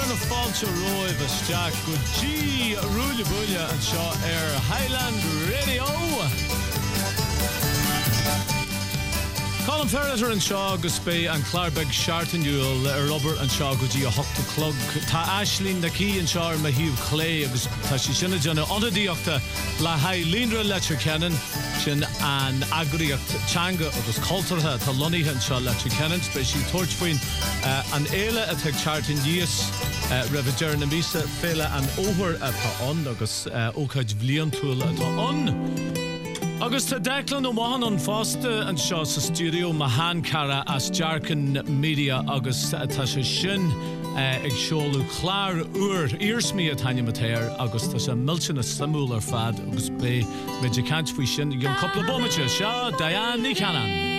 na fáilte roimh isteach go dtí rúile buile an seo Highland Radio. Colin Ferreter an seo agus bé an Clarbeg Shartanúil Robert an seo go dtí a 8 clog. Tá Aisling na cí an seo ma hiú clé agus tá si sinna dena ondadíochta le haid línra letir kennen sin an agriíocht teanga agus cultartha tá loníthe an seo letir kennen bé si tuairt faoin an éile a teag chartan díos revidir na mísa féile an óhar atá an agus ócaid bblion túil atá an. Agus tá Declan O'Mahan an fásta an seo sa studio Mahan Cara as Jarkin Media agus tá sé sin ag seolú chlár uair írsmí a taine matéir agus tá sé miltin a samúil ar fad agus bé méidir cant faoi sin ag an coppla bommate seo Diane ní Canan.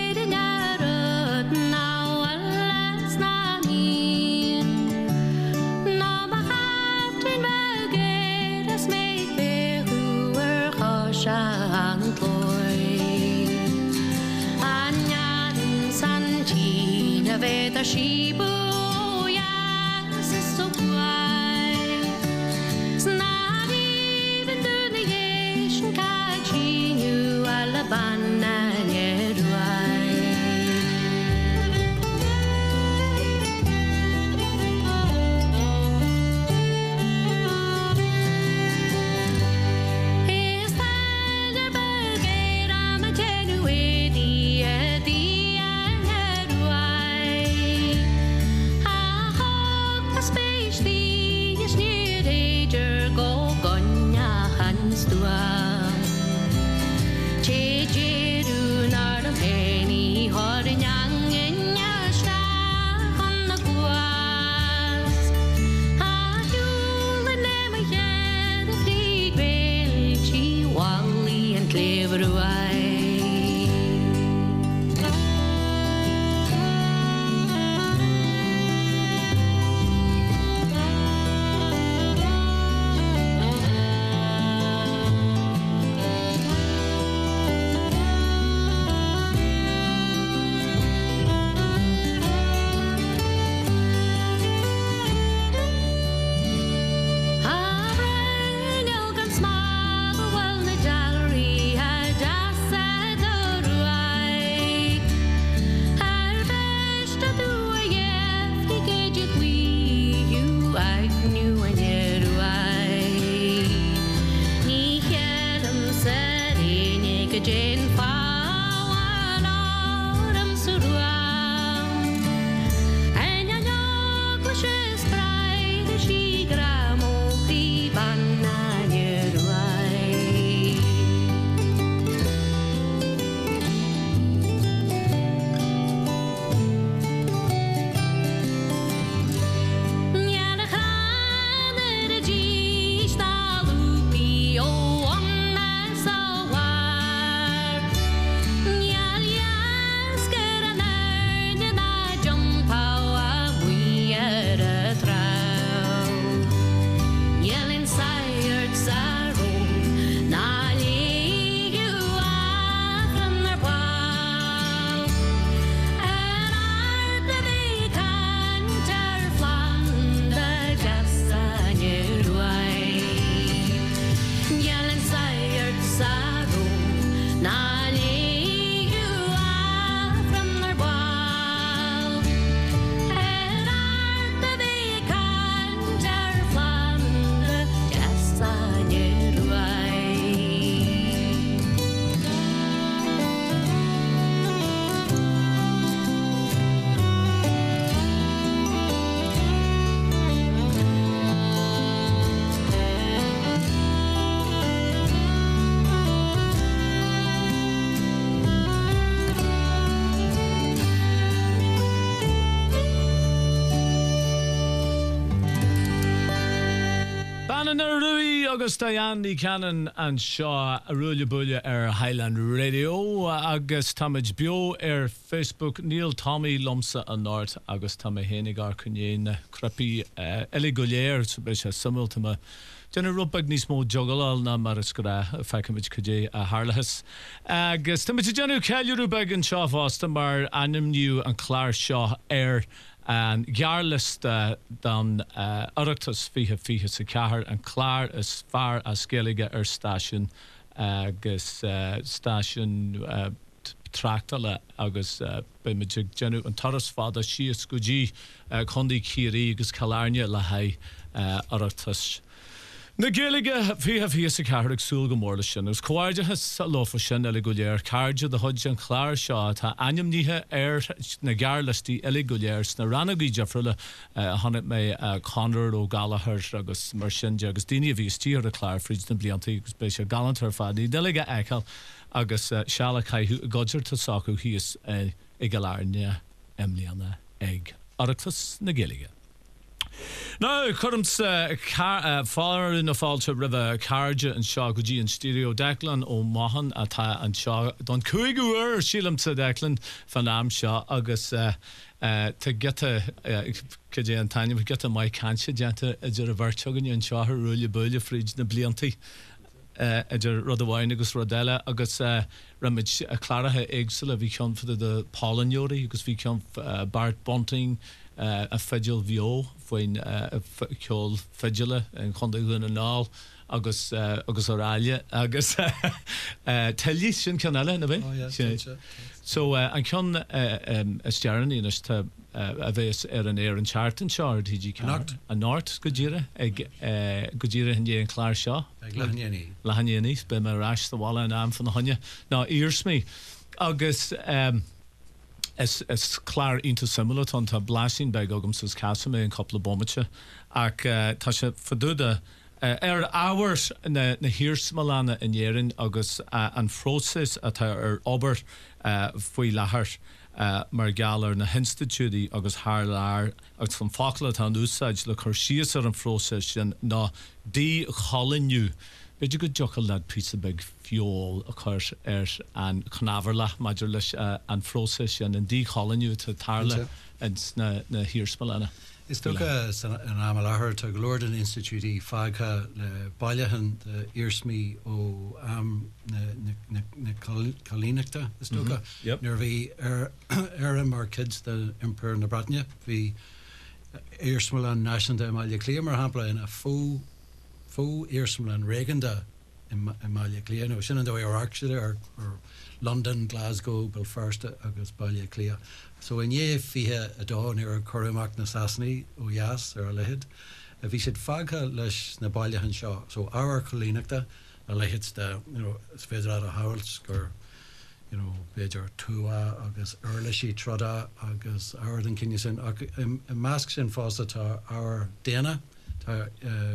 Veda shibu ya so why snari venduniation kachi you alabana nedwai is the burger am a genuine agus Diane ní Canan an seo a rúile buile Highland Radio agus tamid bio Facebook Neil Tommy Lomsa an Nord agus tam hénig ar cynnéin crapi Eli Golier so beis samultama Jenna rubag ní smó jogalal na mar ysgra fecamid cydé a harlahas agus tamid jenna ceilú rubag an seo fásta mar animniu an clár seo and gearlist dan Oireachtas fihe sa cehar an clár as far as scalige station agus station tractala agus be me genu an taras fada sias goji condi kiri agus calarnia la hai Oireachtas. Na Gaeilge fi sa cehar súl go mórla sin, gus cuairde has lofa sin eile go léir, cairde de chuid an chláir seo tá aim níthe na gearlastí eile go léir na ranagaí defriúla hanna mé Conrad ó Gallagher agus mar sin agus daine a bhí tíar a chláir fríd na bliantaí agus bé sé galantar fadaí deige eiceil agus seala caiithú godidir tá sacú híos i galarne emlíanana ag Oireachtas na Gaeilge. No, churms far in a fáilte ribh cairde an seo go dtí an Stírio Declan ó Mahan atá an seo don cúig uair sílam sa Declan fan am seo agus te geta cé an taine geta mai canse deanta idir a bhartegan an seo rúile buile fríd na bliantaí idir rud amháin agus rodile agus ramid a chláirithe éagsúla bhí ceann fada de Pálainneoirí agus bhí ceann Bart Bunting a feidial bheo faoin ceol feidiale an chundaigh na nál agus oráile agus teilí sin ceanile na bheith. So an ceann stearan ínas tá a bheits an éar an chartan seo TG Connacht an náirt go ddíire hin dé an chláir seo lehannéní be mar ráis do bhála an am fan na hanne ná írsmí agus is chlár ínta simúla tá blasín beag agam sus casa mé an coppla bommate ach tá sé fadúda áhairs na hirsmalana in dhéireann agus an frósis atá obair faoi lethir mar galar na hinstitúdaí agus thar lear agus fan fácla tá an úsáid le chur síos ar an frósis sin ná dí cholinniu. Beidir go jocail lead pizza big fiol a chur an chnavarla maidir leis an frósis sin an dí cholinniu tá tarla na hirsmalana. Is tócha an am láthair tá go Lorden Institute fágcha le bailithan de írsmí ó am na cholínachta is tócha nuair bhí ar mar kids de impir na Bratne bhí írsmalan náisiúnta Máile Cliath mar hampla in a fó írsmalan réiganda in Máile Cliath nó sin an dói Oireachtaide ar London, Glasgow, Belfast agus Máile Cliath. So in fihe a dáin ar choramach na Sassní ó Yas ar a lehid, a bhí siad fágcha leis na bailithan seo. So áhar cholínachta a lehid de, is féidir a hauls gur, beidir túa agus urlaisí troda agus áhar den cinne sin. I measc sin fásta tá áhar déana, tá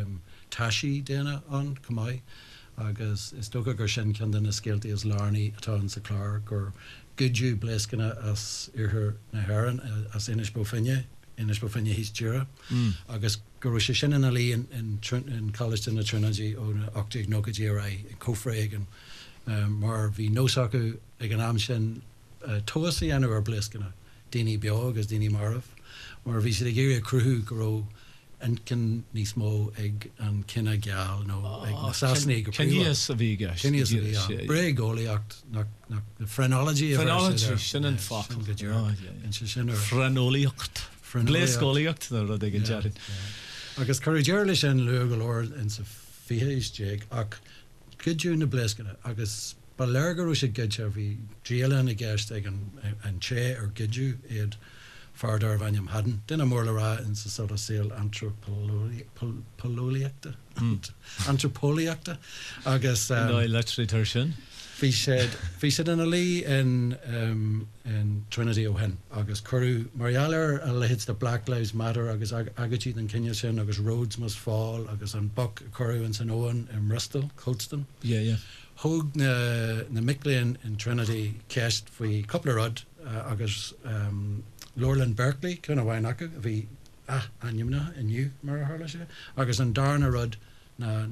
taisí déana an cumai, agus is tócha gur sin cean den na scéaltaí is lárnaí atá an sa chlár gur gudú blescanna as ar na heran as inis bofinne hís tíra agus gur sé sin in a lí in College na Trinity ó na 8 nógadí in cófragan mar bhí nósacu ag an am sin tosaí anú ar blescanna daoine beag agus daoine marmh mar bhí sé géir cruthú go an cin níos mó ag an cinna geall nó ag na Sassní go Cinníos a bhí gas Bré ggólaíocht nach phrenology sin an fá phrenolaíocht Gléascólaíocht na rud ag an dearin. Agus chuir lei sin lu go leir in sa fihéisteag ach cudú na blescanna agus ba legarú sé gidse bhí dríalan i gceist ag an té ar gidú iad fardar bhainam hadan. Dina mór le rá in sa sort of síl antropóliaachta agus literature sin. Bhí siad in a lí in Trinity ó hen agus curú marialar a lehid de Black Lives Matter agus agatí an cinne sin agus Rhodes Must Fall agus an buck curú in San Owen in Bristol, Colston. Thug na Micléan in Trinity ceist faoi coupla rud agus Lorland Berkeley cuna bhain acu a bhí animna inniu mar a tharla sé agus an darna rud na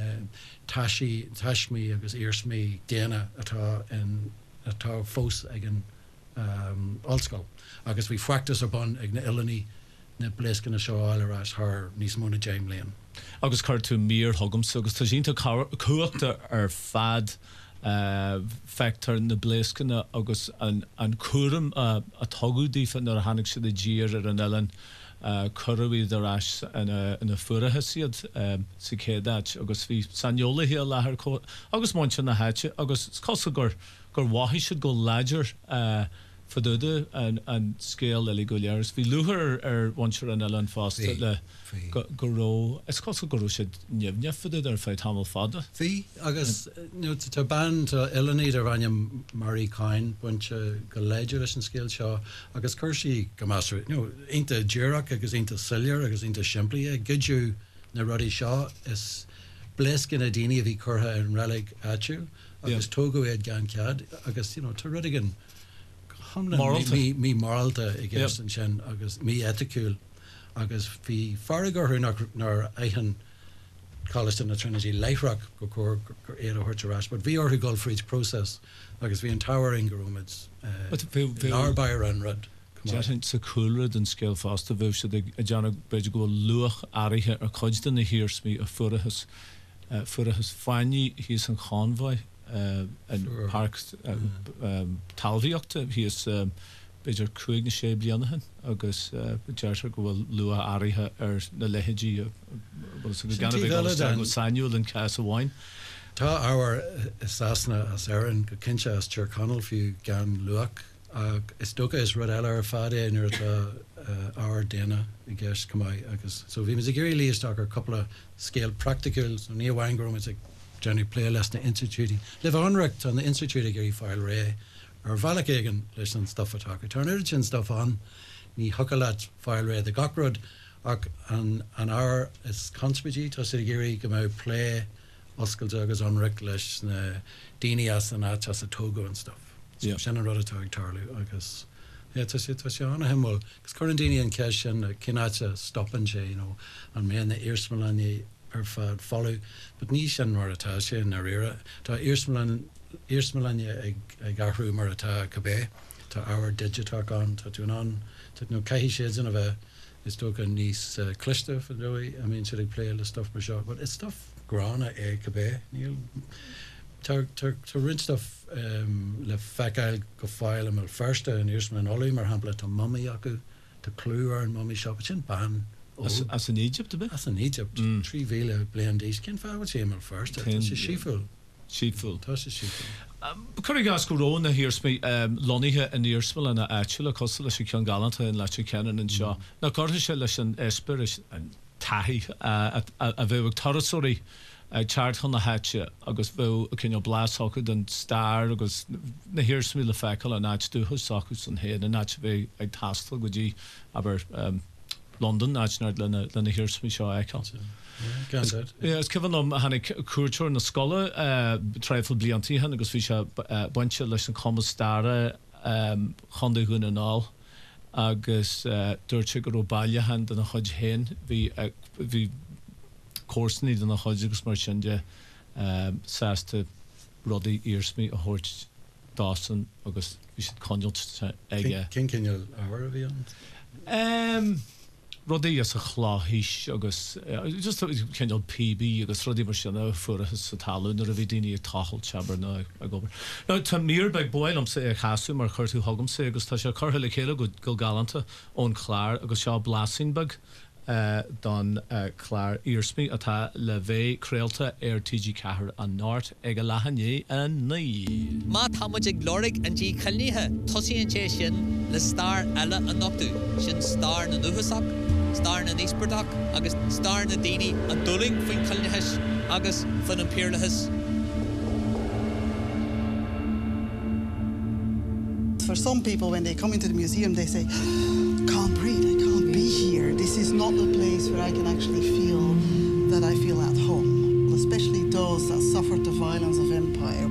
taismí agus írsmí déana atá fós ag an ollscoil agus bhí fuachtas abun ag na Illinaí na blescanna seo áileráis th níos móna James Léon. Agus chuir tú mír thugam agus tá sínta cuaachta ar fad factor na bléiscine agus an cuaram a tugúdí nar hanig si a dír an elan curraí arás in a fuarathe siad sa céad agus bhí saniola hí lethir agus máinte na háite agus cosa gur wahí siad go láidir fadude an scéal eile go learas. Bhí luthar bhaintear an eile an fásta le go ró. Is cosa go ró siad neamh fadude ar feid tamil fada? Bhí agus tá band Eleanor ar bhaine Marie Cain buinte go léidir leis an scéal seo agus chuirsí go meastar inta ddíireach agus inta sillir agus inta siimplí gidú na rudí seo is bléascin a daine a bhí curtha an relic áitiú agus tógu éad gan cead agus tá rudigan mí moralta I guess an sin agus mí eticúil agus bhí farigurthú nar éhan Colliston na Trinity Leithreach go cór éad a thuirtarás, but bhí orthu Gulfreed's process agus bhí an towering gorómid Narbair an rud. Jaint sa coolrad an scéal fásta bhih se a deanna beidir go luach áirithe ar chuid na hirsmí a fuarachas fáinní híos an cháinmhaid an park talmhaíochta híos beidir 5 blianaithe agus deirtar go bhfuil lua áirithe ar na leithidí go sainiúil an cas amháin. Tá áhar isasna as éan go cinse as Tír Conal fiú gan luach is dócha is rud eile ar fada nuair áhar déine I gceist cumáid agus so bhí mas a géirí líosteach ar coppla scéal practicals ní bhhain grom is Johnny play less na institute. Live onrecht on the institute Gary file ray or Valakagan listen stuff attack. Turn urgent stuff on ni huckalat file ray the Gockrod and our is conspiracy to say Gary come out play Oscar Juggas onrecht less na Dinias and Achas a Togo and stuff. So Shannon Rodotag Tarlu I guess. Yeah, it was on him well because Corandini and Kesh and Kinacha stop and and me and the Earsmalani fad follow but ní sin mar atá sé na rira tá Earsmalania ag garhrú mar atá cabé tá áhar digitach an tá tú an tá nó caihi séad in a bheith is tócha níos cliste for dói I mean should I play the stuff mar seo but it's stuff grána cabé níl tá rin stuff le fecail go fáil am first an Earsman olí mar hampla tá mummy acu tá clúar an mummy shop sin ban As in Egypt a bit? As in Egypt. 3 vele blendés. Ken fa wat hemel first. Dat is sheepful. Sheepful. Dat is sheepful. Curry gas corona hears me Lonnie and Earsmal and actually costal she can gallant and let you cannon and shaw. Now Curtis and Esperish and Tahi a very territory chart on the hatch agus bhfuil cinne blasthachad an star agus na hirsmí le fecail a náid dúchas sacus an héad a náid bheith ag tastal go dtí aber London náid lena hirsmí seo eáil. Is cyfan am hanig cuairteoir na scola treifil bliantí han agus bhí se bainte leis an commas stara chunda gúna ná agus dúirte go bailile han den na chuid héin bhí cósaní den na chuid agus mar sin de sásta rudaí írsmí a thuirt dásan agus bhí siad conjult aige. Cin cinneal áhar a bhí an? Rodí as a chláhís agus just cinneal PB agus rodí mar sinna fuarachas sa talún ar a bhí daoine ag tachailt seabar ná a gobar. Ná tá mír beag buil am sa ag chaasú mar chuirtú thugam sa agus tá sé cartha le chéile go galanta ón chláir agus seo blasín bag don chláir írsmí atá le bheith créalta ar TG4 an náirt ag a lehanné a naí. Má támuid ag glórig an dí chailníthe tosíonn sé sin le star eile an nochtú sin star na nuhasach, star na níosbordach agus star na daoine an dúling faoin chailníthes agus fan an peerlachas. For some people, when they come into the museum, they say, can't breathe, I can't be here. This is not the place where I can actually feel that I feel at home, especially those that suffered the violence of empire.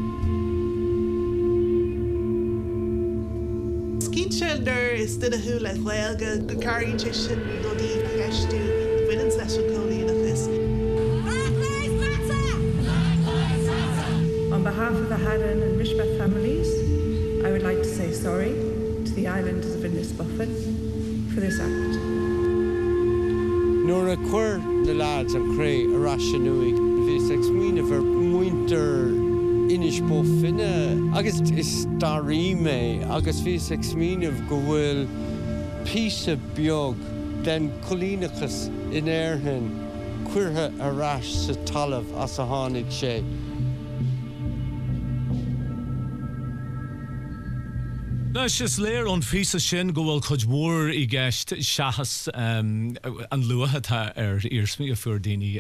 Skeenshelder is the hula whelga, the carrying chishin, go deep, gashtu, within special coding of this. On behalf of the Haddon and Rishbeth families, I would like to say sorry to the islanders of Innisbuffet for this act. Nor a queer the lads of Cray a Rashanui, Visex Wiener for winter inis bo finne agus is darime agus fi sexmínah go bhfuil písa beag den colínachas in airhin cuirthe arás sa talamh as a tháinig sé. No, just léir an físa sin go bhfuil chuid mór I gceist seachas an luathe tá irsmí a fuair daoine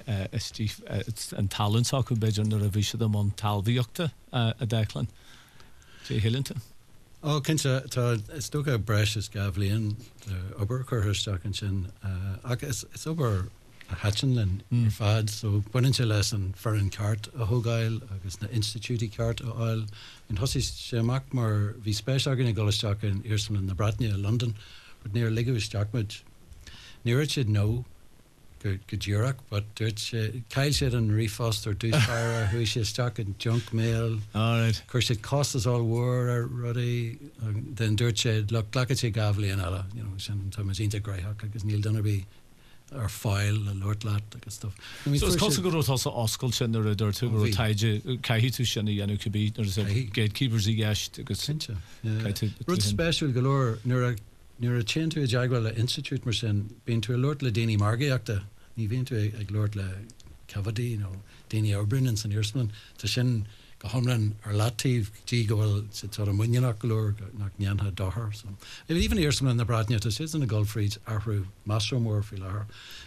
an talentá go beidir nar a bhí siad am an talmhaíochta a Declan. Tí hiilinta? Cinnte tá is tócha breis is gabhlíonn obair chuirteach an sin agus is obair a hatchanlin fad so buinte leis an foreign cart a thugáil agus na institutí cart a áil in thosaí séach mar bhí spéis agan golasteach in Iarsan na Bratne a London bud níor ligúisteachmuid níir siad nó go dúireach but dúirt sé cail siad an rifást ar dúsfeire thu sé steach in junk mail chuir siad costas all war ar rudaí den dúirt sé lecha sé gabhlíon eile sin tá ínta greithach agus níl Donnaby ar fáil a Lord Latt agus stuff. So it's cos go tá oscail sin ar idir tú go taide caihí tú sin I dhéanú cibí ar gatekeepers I gceist agus Rud special galore nuair a chin tú a deagháil le institute mar sin bíonn tú a Lord le daoine margaíochta ní bhíonn tú ag Lord le Cavady daoine O'Brien san Iarsman tá sin go homlan ar latíh tí go bhfuil si tá muineach golóir nach neantha dáthair so even Iarsman na Bratne tá si na Gulfried arthú Mastromór fi lethir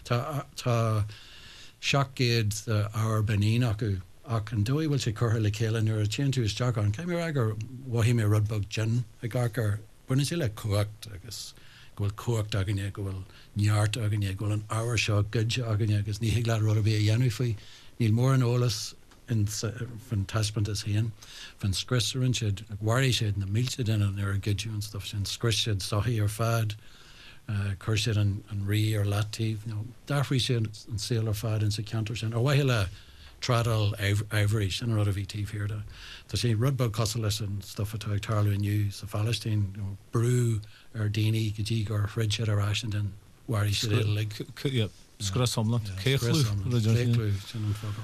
tá seachgéad áir benín acu ach an dói bhfuil sé curtha le chéile nuair a chin tú isteach an céimir agur bhhaí mé rudbog gin a gachar buine sé le cuacht agus gohfuil cuacht aganine go bhfuil neart aganine gohfuil an áhar seo goide aganine agus ní hiagla rud a bhí a dhéanú faoi níl mór an ólas van taspant is heen van skrisserin siad worry siad na mílte den an ar a gidú and stuff sin skris siad sohi ar fad cur siad an rí ar latíh darfrí siad an seal ar fad in sa counter sin or waile tradal ivory sin rud a bhí tíh here tá sé rudbug costal leis an stuff atá ag tarlú inniu sa Palestine brú ar daoine go dtí gur frid siad ar asin den worry siad lig skras somlan céchlú sin an fodal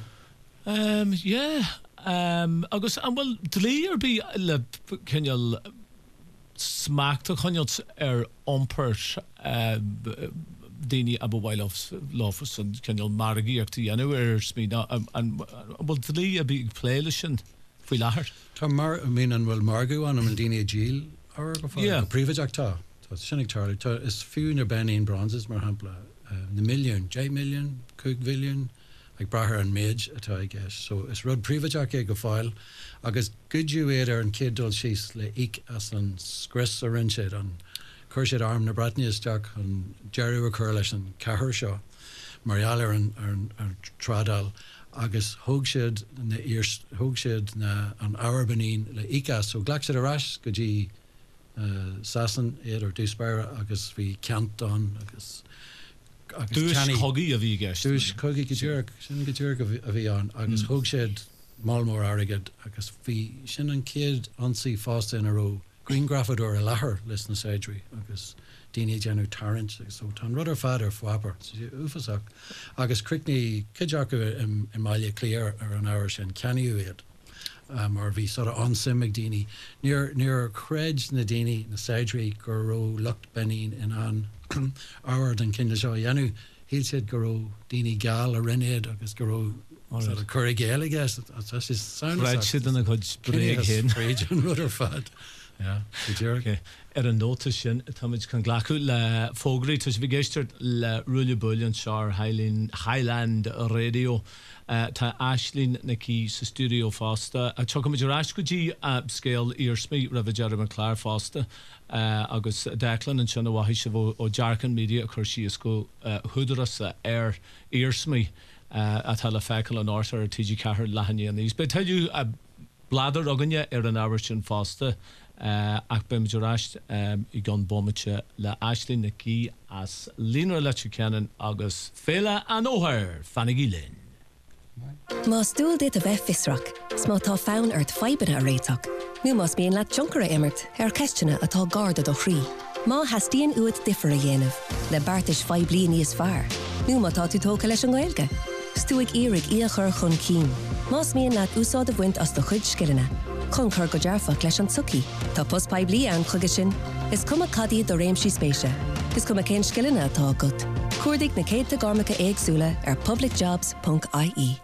agus an bhfuil dlí bí le cinneal smaachta chuinealt ar ompert daoine a bhhail láfas an cinneal margaíochtta dhéanú ar smí bhfuil dlí a bí pléile sin faoi láthair. Tá mar mí an bhfuil margú an am daoine díl ar go príomhaideachtá Tá sinnig tarla Tá is fiún ar beníon bronzes mar hampla na milliún, 10 milliún, 2 billiún ag brathir an méid atá I gceist. So is rud príomhaideach é go fáil agus goidú éidir an ciddul síos le ic as an scris a rin siad an chuir siad arm na Bratne isteach an Jerry a chur leis an cethir seo marial ar an tradal agus thug siad na an áhar benín le icas so ghlac siad arás go dtí sasan éad ar dúspéire agus bhí ceantan agus Dúis cogaí a bhí gceist. Dúis cogaí go dúir a bhí an agus thug siad mámór airigid agus bhí sin an céad ansaí fásta in a ró Green Grafador a láthair leis na Séidrí agus daoine déanú tarrant so tá rud ar fad ar foiapair ufasach agus cricní cideach I maiile cléir ar an áhar sin ceanniú iad mar bhí sort of ansimig daoine níor chreid na daoine na Séidrí gur ró lucht benín in an áhar den cinne seo dhéanú híl siad gur ró daoine gal a rinnéad agus gur ró sort of chuir géala gas that's is sound right siad an a chud bréag hen an rud ar fad ar an nóta sin táid can ghlacu le fógraí tus bhí géisteart le rúile buillion seár Highland Radio tá Aislinn na cí sa stúdio fásta a tucha muidir ais go dtí scéal Iarsmí ra bh Jerry McClare fásta agus Declan an sin bhhaithí se bh ó Jarcan Media a chur síos go thudarasa ar Iarsmí a tá le feiceil an áir ar TG cethir lehanní an níos. Be teidir bladar aganne ar an ábhar sin fásta ach be muidir ais I gan bommate le Aislinn na cí as línar le ceanan agus féile an óthir fannaigí linn. Má stúil dit a bheith fisrach, smá tá fánn ort feibanna a réiteach. Nu más bíon le junkara immert ar ceistena atá garda do chrí. Má hastíon uad differ a dhéanamh, le bartais feib bliain níos fearr. Nu má tá tú tóca leis an Gaeilge. Stúig irig íochar chun cín. Más mion leat úsáid a bhaint as do chuid scilline. Chun chur go dearfach leis an tsuki. Tá postpaid bliain an chuige sin. Is cuma cadí do réimsí spéise. Is cuma cén scilline atá agat. Cuairdigh na céadta garmacha éagsúla ar publicjobs.ie.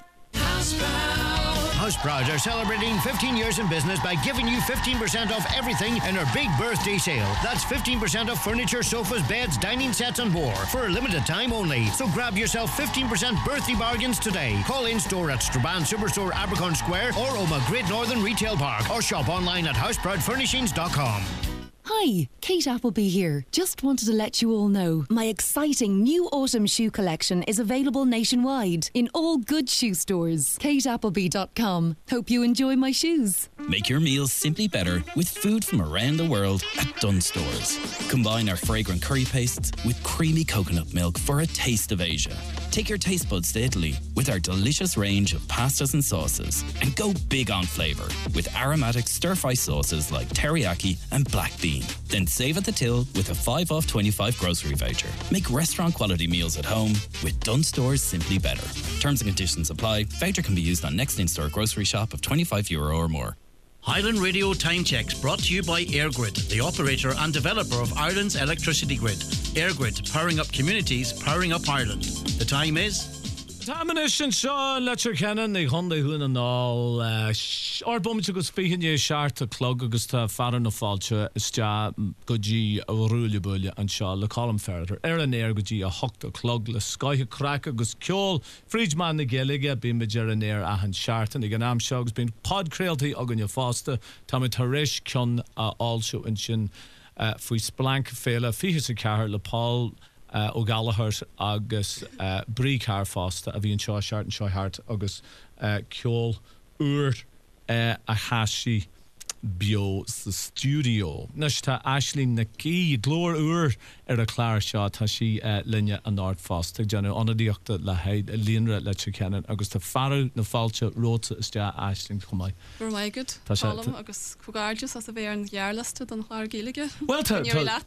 Houseproud are celebrating 15 years in business by giving you 15% off everything in our big birthday sale. That's 15% off furniture, sofas, beds, dining sets and more for a limited time only. So grab yourself 15% birthday bargains today. Call in store at Strabane Superstore, Abercorn Square or Oma Great Northern Retail Park or shop online at houseproudfurnishings.com. Hi, Kate Appleby here. Just wanted to let you all know my exciting new autumn shoe collection is available nationwide in all good shoe stores. KateAppleby.com. Hope you enjoy my shoes. Make your meals simply better with food from around the world at Dunn Stores. Combine our fragrant curry pastes with creamy coconut milk for a taste of Asia. Take your taste buds to Italy with our delicious range of pastas and sauces and go big on flavour with aromatic stir-fry sauces like teriyaki and black bean. Then save at the till with a 5 off 25 grocery voucher. Make restaurant quality meals at home with Dunn Stores Simply Better. Terms and conditions apply. Voucher can be used on next in-store grocery shop of €25 or more. Highland Radio Time Checks brought to you by EirGrid, the operator and developer of Ireland's electricity grid. EirGrid, powering up communities, powering up Ireland. The time is... Támanis seo leir ceann ag chunda thuúna ná arbomte agus fihinne seart a clog agus tá fearan na fáilte iste go dtí a rúla buile an seo le colm ferter an éir go dtí a hocht clog le scaithe crack agus ceol Friedman na Gaeilge bí me dear an éir a an seaartan ag an am seo agus bín podcréaltaí agan ne fásta tá me tar réis ceann a áilseo an sin faoi splank féile fiche sa cethir le Paul ó Gallagher agus brí car fásta a bhí an seo seart an seo hart agus ceol úr a hasí bio sa studio. Nes tá Aisling na cí glór úr ar a chláir seo tá sí linne an áard fásta deanú anadíochta le heid a líonra le ceann agus tá farú na fáilte róta is de Aisling chumáid. Bur maigad Colm agus chugáirdes as a bhéar an ghearlasta don chláir Gaeilge. Well tá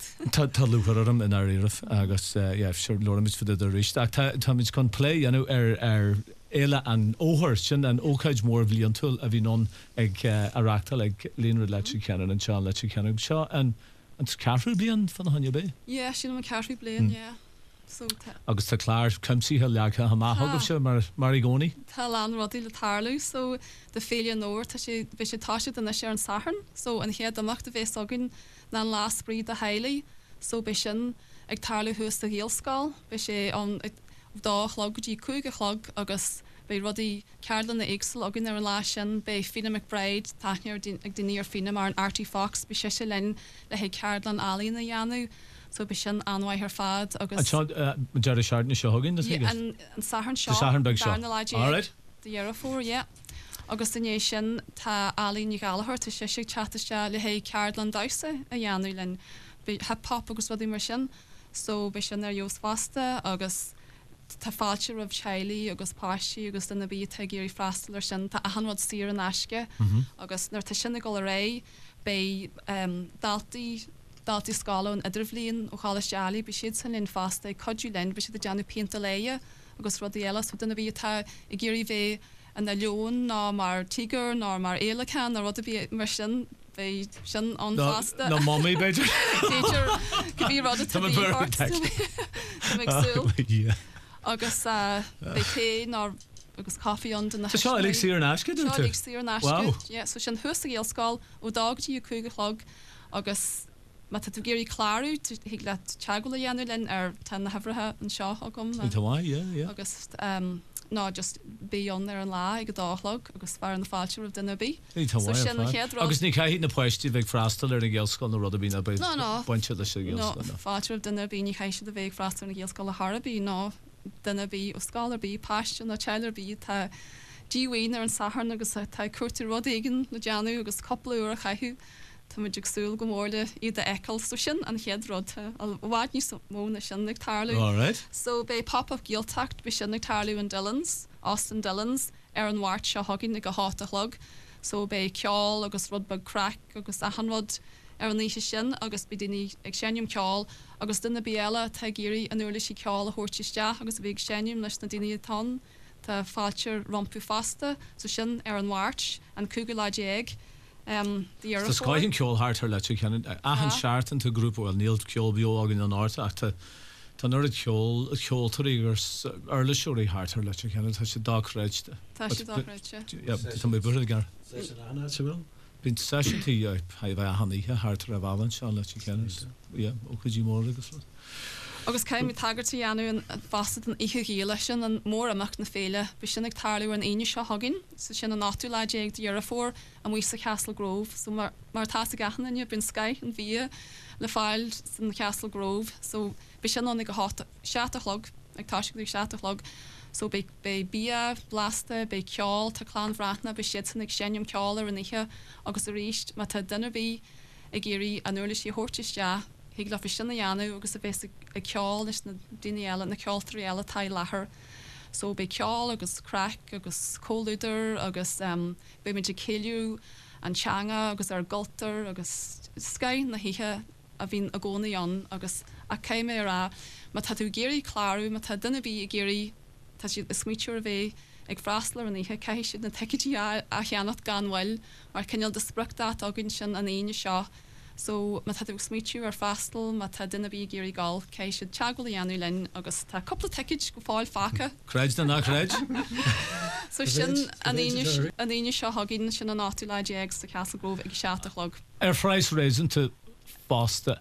luharm in airíirih agus sure loramis fi a ríist. Tá mis chun play anú ar éile an óthir sin an ócaid mór bhí an túil a bhí non ag areachtal ag líonra le ceann an seán le ceann seo an cearú blian fan hanne bé? Yeah, sin am cearú blian, So agus tá chláir cumsíthe leagcha ha máthgah se mar i gcónaí? Tá lean rodí le tarlú, so de féile nóir tá sé bhí sé táisiid an sé an saharn, so an chéad amach de bhés agan ná an lás bríd a heilig, so be sin ag tarlú thuas a héalscáil, be sé an dá chlog dí cúige chlog agus bei rudí cearlan na éagsel agin ar an lá sin bei Fina McBride taithnear ag duine Fina mar an Artie Fox be sé linn le hé cearlan alí na dheanú so be sin anhaid ar fad agus dear seart na seo hagin an saharn seo na láidí de Eurofór, agus duné sin tá alí ní Gallagher tá sé chattaiste le hé cearlan dasa a dheanú linn he pop agus rudí mar sin so be sin ar Jos Fasta agus tá fáilte rah Chailí agus páisí agus duna bí te géirí freistal sin tá ahanrad sír an aisce agus nar tá sinna go ré bei daltaí scála an idirhlíonn ó chála sealaí be siad san linn fásta codú linn be siad a deanú pinta léie agus rudí eile so duna bhí tá i géirí bheith an na leon ná mar tigur ná mar éalacán ná rud a bhí mar sin bei sin an fásta. No mommy beidir. Teacher go bhí rud a tá agus té ná agus caí an den seo ag sír an asce sír an asce so sin thusa géalscáil ó dagtí cúige chlog agus má tú géirí chláú hi le teagla dhéanú linn ar tan na hefrathe an seo agam agus ná just bíon ar an lá ag go dálog agus fear an fáilteúh duna bí agus ní caií na poisttí bheith freistal ar na ggéalscoil na rud a bína buinte le fáilteúh duna bí ní chéisi a bheith freistal na ggéalscoil a Harbí ná duna bí ó scálar bí páiste na teilir bí tá díhain ar an saharn agus tá cuairtí rud igen le deanú agus coppla a chaithú Tá muid agsúil go mórla iad a ecail so sin an chéad rud bhhaid ní móna sin ag tarlú. So bei pop-up gíaltacht be sin ag tarlú an Dillons, Austin Dillons ar an bhhart seo hagin ag go hátalog, so bei ceáil agus rudbag crack agus ahanrod ar an níise sin agus be duine ag sénium ceáil agus duna béile tá géirí an uirla sí ceáil a thuirtiste agus bhíh sénium leis na daine atá Tá fáiltear rompu fasta so sin ar an March an cúgaláéag the Tá scaithn ceol hartar le cean ahan seaartan tú grúpa níl ceol bio agin an áta ach tá nuair ceoltarí gur leisiúí hartar le cean tá sé dáreide. Tá sé dáreide. Tá mé bur gar. Bín sessiontí ha bheith haníthe hartar a bhhain se le cean ó chudí mór agus. Agus caiim tagartí anú an fastad an ihe géile sin an mór amach na féile, be sin ag tarlú an aine seo hagin, so sin an náú leéag de Earafór an mí sa Castle Grove, so mar tá a gahanine bin Sky an bhí le fáil san Castle Grove, so be sin an ag go háta seaachlog ag táisiú seaachlog, so be bí blasta be ceáil tá chlán bhráithna be siad san ag sénim ceálar an ihe agus a ríist, má tá duine bhí ag géirí an nuirla sí hórteiste hí le fi sinna dhéanú agus a bheits a ceáil is na daine eile na ceáiltarí eile tá lethir. So be ceáil agus crack agus cóúidir agus be meidir céiliú an teanga agus ar goltar agus Sky na hithe a bhín a gcónaí an agus a céime ra má tá tú géirí chláú má tá duine bhí i géirí tá siad is smuitiúir a bheith ag freislar an ihe cai siad na teicetí a cheannat ganhfuil mar cinneal de spruchtá agann sin an aine seo. So má tá smitiú ar fastal má tá duine bhí géirí gáil cé siad teaglaí anú linn agus tá coppla teiciid go fáil facha. Creid na nachreid? So sin an aine seo haginn sin an náú leéag sa Castle Grove ag seaachlog. Ar freiis réan tú fásta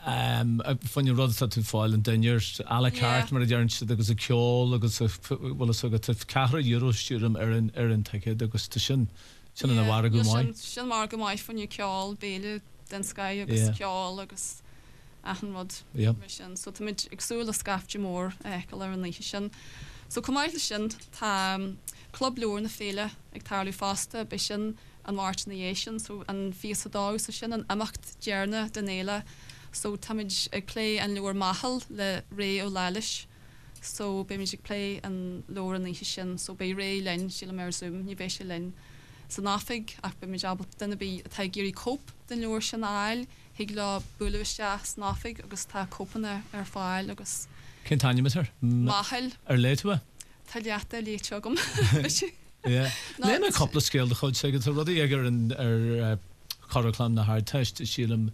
fanne rud tú fáil an dair ala ceart mar a dearn si agus a ceol agus bhfuil agad €4 stúm ar an teiciid agus sin an bhhar go maiid. Sin mar go maiid fanne ceáil béle den Sky agus ceáil agus ahanrod sin. So táid agsúla scafte mór go le an lí sin. So cumáile sin tá club leor na féile ag tarlú fásta be sin an March Nation, so an fiadá so sin an amacht dearna den éile. So táid ag lé an leor mahall le ré ó leilis. So be ag lé an leor an lí sin, so be ré linn sí le mar zoom, ní bhééis sé linn. So náfig ach be jobal duna bí tá géirí cóp den leor sin áil, hiag le buúiste náfig agus tá cópanna ar fáil agus. Cén taine mitar? Mahall. Ar léitúa? Tá leata léite agam. Lé me coppla scéal de chud segad rudí ag ar choirlán na hard teist sílam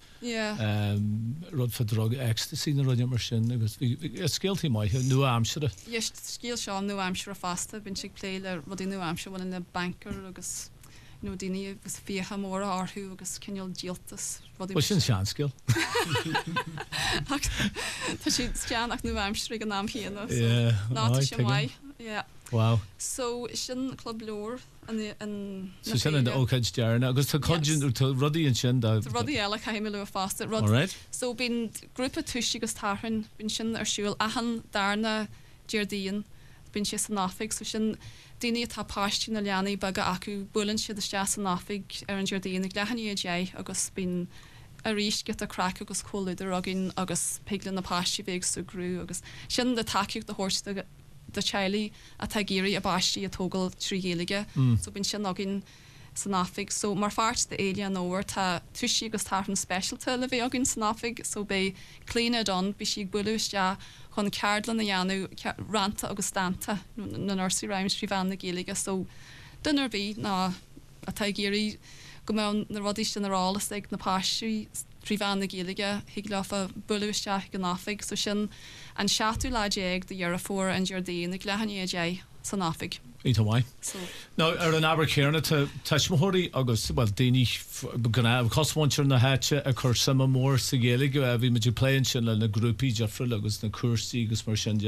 rud fa drog ecstasy na rudine mar sin agus scéaltí maithe nu amsere. Yes, scéal seo nu amsere fasta, bin si lé le rudí nu amsere bhil in na banker agus nó daine agus fiha mór áthú agus cinneal díaltas. Sin seanscéal. Tá si cean ach nu amsere an nám chéana. Ná sé mai. Wow. So sin club leor so sin an ócaid dearna agus tá codjin rudí an sin rudí eile caiime le fásta rud. So bín grúpa tuisí agus táhann bín sin ar siúil ahan darna deardíon bín si san náfig so sin daine tá páistí na leanaí bag acu bulann siad a steas san náfig ar an deardíon ag lehanní a agus bín a ríist get a crack agus cóúidir agin agus piglan na páistí bhéh so grú agus sin de takeíocht de hórsta de Charlie a tagéirí a baistí a tógal trígéige, so bin sin agin san náfig. So mar fart de éile an óir tá tuisí agus tarn specialta le bheith agin san náfig, so be cléine don be si buúiste chun ceardlan na dheanú ranta agus stanta na nursery rhymes trí bhean na géige, so dunar bhí ná a tagéirí go mé na rodíiste narálas ag na páistí trí bhean na géige hiag lefa buúisteach go náfig, so sin an seaú leéag de Earafór an Jordín ag lehanní san náfig. Ítá mai. No ar an Abercéirna teismothirí agus bhil daoine cosmhaintear na háite a chur sama mór sa géala go a bhí meidir pléin sin le na grúpií deafriil agus na cuasaí agus mar sin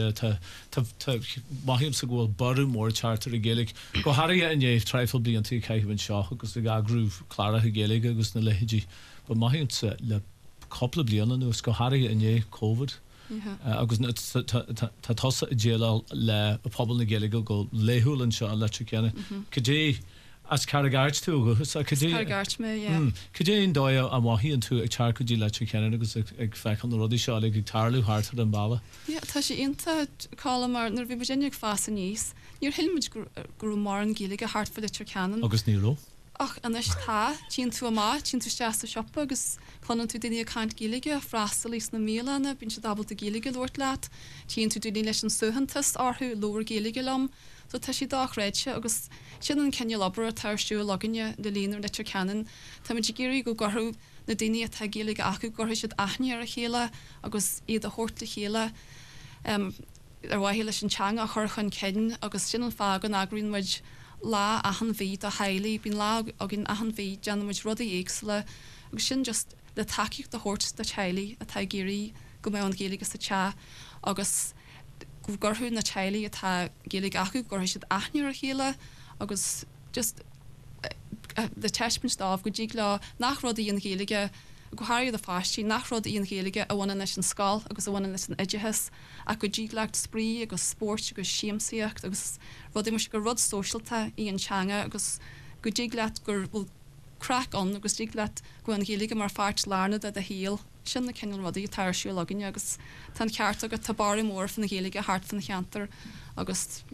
maithím sa ghfuil barú mór chartar a géalaigh. Go hairige in éh treifil bliantí caiithhann seo agus le gagrúh clara a géalaige agus na leidí. Ba maithím le coppla blianana nuas go hairige in éh COVID. Agus tá tosa a déal le a pobl na géige go léthúlann seo an leite ceanna. Cadé as cargart tú agus cargart mé Cadé dóid a maithíonn tú ag tearcudí leite ceanna agus ag fechan na rudí seo ag tarlú hartar an balla. Tá sé inta cála mar nar bhí Virginiaag fása níos, níor hilmuid gurú mar an géige hartfa litir ceanan. Agus níró? Ach anis tá tín tú má tín tú steas a sioppa agus chunan tú daine cant géige freistal lís na mílanna bín se dabal de géige dúirt leat tín tú daine leis an suhantas orthú lór géige lom So tá si dách réidse agus sin an cenne lobar a tairstú loganne de línar letar canan, Tá muid géirí go gorthú na daine a géala acu gortha siad aithne ar a chéile agus iad a chóirta chéile ar bhaile sin teanga a churchan cin agus sin an fág an agrún muid lá ahan bhí a hailí bín lá a gin ahan bhí deanna muid rudaí éagsle agus sin just le takeíocht de hort de teilí a tá géirí go mé an géalagus a te agus go gorthú na teilí atá géala acu gortha siad aithne ar a chéile agus just de teismin stáf go dtí le nach rudaí an géalaige go háir a fáistí nach rud íon géalaige a bhhaine leis an scáil agus a bhhaine leis an idethes a go dtí lecht sprí agus sport agus siamsaíocht agus rud mu go rud socialta í an teanga agus go dtí leat gur bhfuil crack an agus dtí leat go an géalaige mar fáirt lána a híal sin na cinnal rudaí tairisiú leganne agus tá ceart agad tabárí mór fan na géalaige hart fan na cheantar agus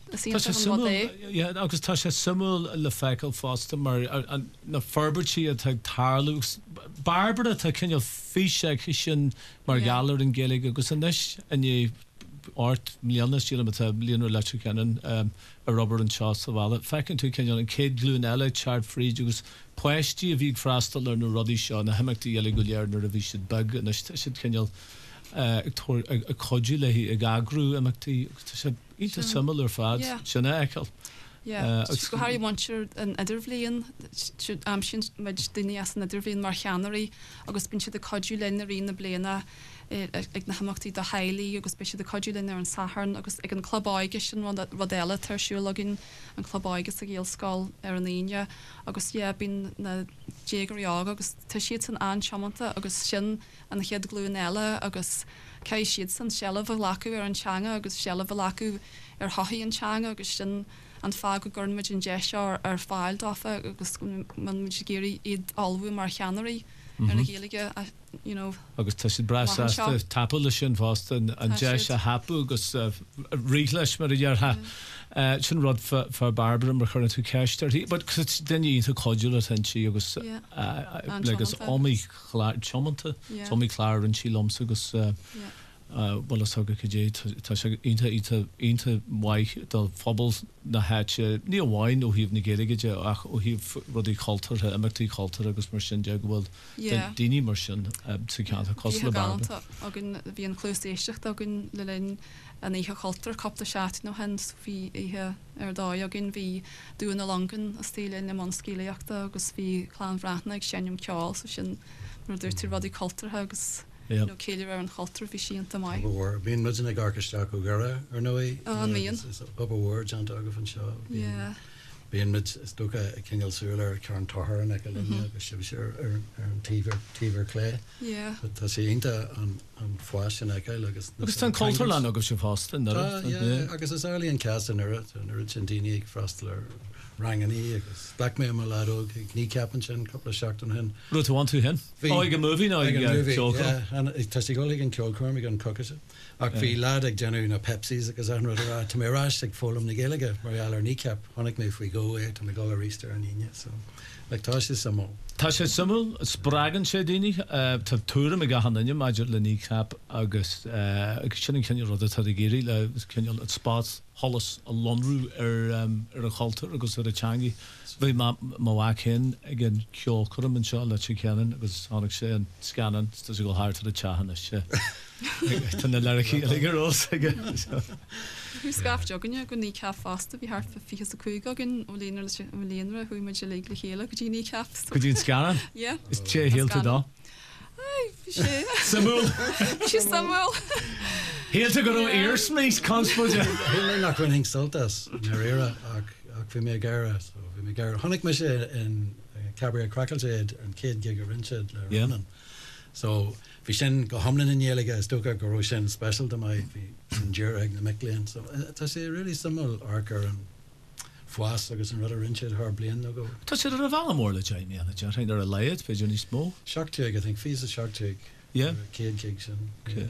agus tá sé simú le feicil fásta mar na farbertí a tálús Barbara tá cinneal físe sin mar galar an géalaige agus inis a ort milianas díla a líonar leitú cean a Robert an Shaw sa bhile. Fecinn tú cinneal an céad glún eile Chart Freed agus poisttí a bhíh freistal ar na rudí seo na heimachtaí eile go léarnar a bhí siad bag an siad cinneal a codú le a gagrú amachtaí ínta simú ar fad sinna eiceil. go háir manir an idirhlíon am sin meid duine as an idirhlíon mar cheanirí agus bin siad a codú lena rí na bliana ag na hamachtaí do hailí agus be siad a codú lena ar an saharn agus ag an clubáige sin rodéile tarsú login an clubáigus a géal scáil ar an aine agus bín na dégarí ága agus tá siad san anseamanta agus sin an chéad glún eile agus cai siad san sealah lacu ar an teanga agus sealah lacu ar hothaí an teanga agus sin an fá go gurmid an deisio ar fáil dáfa agus man mu géirí iad albhú mar cheanirí ar na géalaige agus tá si bras tapú le sin fásta an deis a hapú agus rí leis mar a dheartha sin rud far Barbara mar chuna tú ceistar bud den ínta codúla tentí agus legus omí chomanta tomí chláir an sí lomsa agus bhil soga go dé tá sé ínta mhaith do phobal na háite ní bháin ó híomh na géalaige ach ó híomh rudí cultúr amachtaí cultúr agus mar sin de bhfuil daoine mar sin sa ceanta cos le Barbara. Agan bhí an clústéisteach agan le linn an ihe cultúr capta seaat nó hens bhí ihe ar dá agin bhí dúna langan a stíle na man scílaíochta agus bhí chlánhreathna ag sénim ceáil so sin mar dúir tú rudí cultúrtha agus céidir ar an choultúr bhí síanta mai. Bhíon mu ag garcasteach go gara ar nóí míon Upperward John Doug fan seo. Bíon mid stocha a cinneal súla ar cearn táthar an ag linne agus si sé ar an tíomhar clé. Tá sé inta an fásin ag eile agus. Agus tá cultúr le agus sin fásta agus is early an castan ar sin daoine ag freistal ar ranganí agus Black mé mar ledó ní capan sin coppla seachtain hen. Rúháin tú hen? Ag an movie ná Tá go an ceolcurm ag an cocaise. Ach bhí lad ag genú na Pepsis agus an rud tá mé ráis ag fólam na géalaige mar eall ar nícap tháinig mé faoi go tá mé go a ríiste ar níine so tá sé samó. Tá sé samú sppragan sé daoine tá túra a gahanine maidir le nícap agus sin cenne rud tá géirí le ceal spát hollas a lonrú ar a choultúr agus ar a teangaí. Bhí má cin ag an ceol chum an seo le si ceanan agus tháinig sé an scanan tá go háart a tehanna sé. Tá na leí rós aige. Hú scaf joganne go ní ceap fásta bhí hart fi a chuigagin ó léanaar léanra chuú me se le le chéile go dtí ní ceap. Go dtín scanan? Is sé héalta dá? sé Samú Samuel. Héalta go éirs mís conspóide. Hé nach chun hing soltas na réire ach bhí mé gara bhí mé gar tháinig me sé in Cabaret Crackleséad an céad gig a rinsead le runnan. So bhí sin go hamlin in dhéalaige is tócha go raibh sin special do mai bhí an dear ag na Micléan so tá sé really samú arcar an fuas agus an rud a rinsead th blian nó go. Tá sé ar a bhela mór le Jamie ana tear ar a leiad beidir ní smó. Seachtaigh I think fís a seachtaigh céad gig sin.